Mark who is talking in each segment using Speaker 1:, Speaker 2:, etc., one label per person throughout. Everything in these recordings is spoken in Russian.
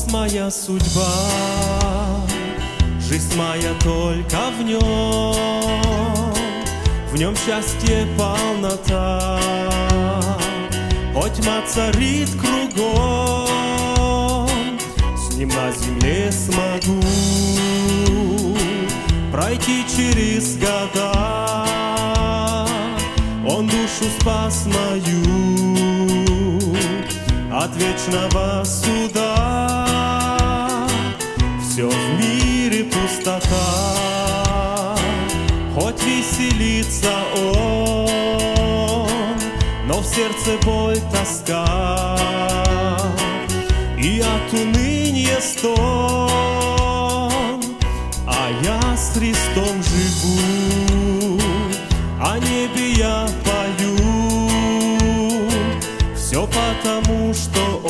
Speaker 1: моя судьба, жизнь моя только в нем счастье, полнота. Хоть тьма царит кругом, с ним на земле смогу пройти через года. Он душу спас мою от вечного суда. Все в мире пустота, хоть веселится он, но в сердце боль, тоска и от уныния стон. А я с Христом живу, о небе я пою. Все потому, что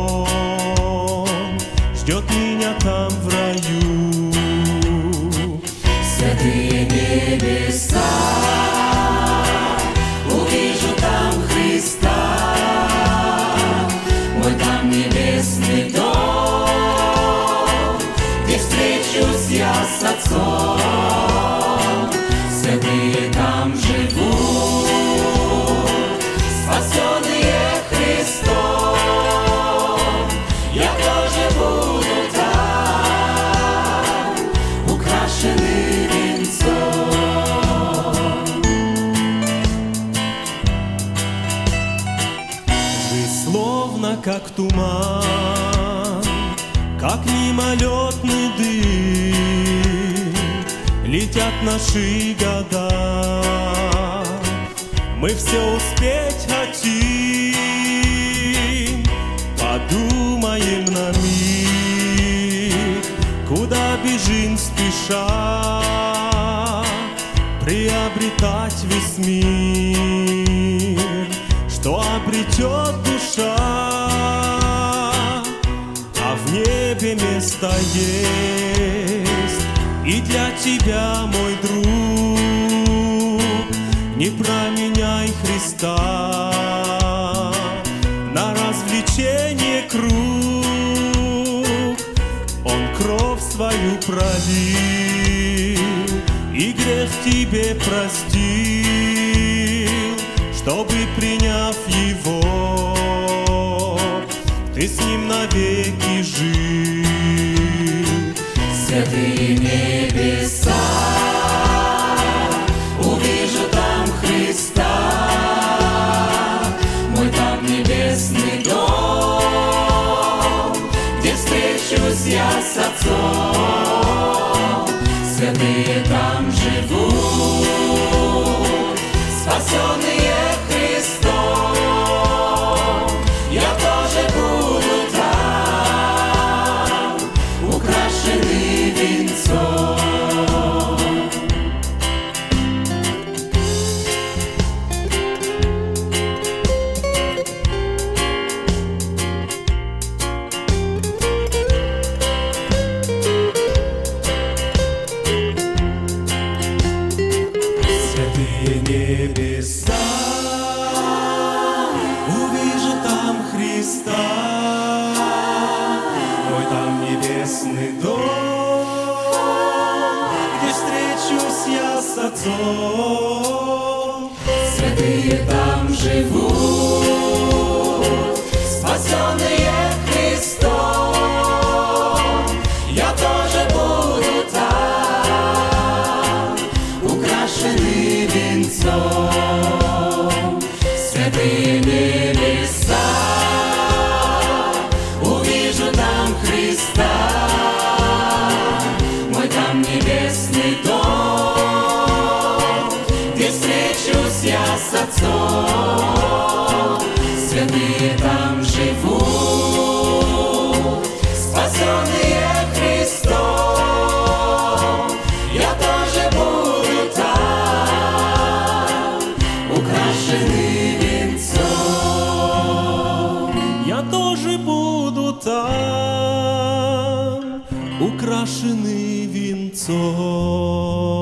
Speaker 1: Он ждет меня там в раю.
Speaker 2: Святые небеса, увижу там Христа, мой там небесный дом, где встречусь я с Отцом. Святые там живут, спасенные Христом. Я тоже буду там, украшенный венцом.
Speaker 1: Жизнь словно как туман, как мимолетный дым, летят наши года. Мы все успеть хотим, подумаем на миг, куда бежим спеша, приобретать весь мир, что обретет душа. А в небе место есть и для тебя, мой друг. Не променяй Христа на развлечение круг. Он кровь свою пролил и грех тебе простил, чтобы, приняв его, ты с ним навеки жил.
Speaker 2: Святые небеса, увижу там Христа, мой там небесный дом, где встречусь я с Отцом. Святые там живут, спасенные Христом. Я тоже буду там, украшенный венцом.
Speaker 1: Святые небеса, увижу там Христа, мой там небесный дом, где встречусь я с Отцом.
Speaker 2: Святые там живут, спасенные Христом. Я тоже буду там, украшенный венцом. Святые небеса, увижу там Христа, мой там небесный дом, где встречусь я с Отцом. Святые там живут, спасенные Христом. Я тоже буду там, украшенный венцом.
Speaker 1: Я тоже буду там, украшенный венцом.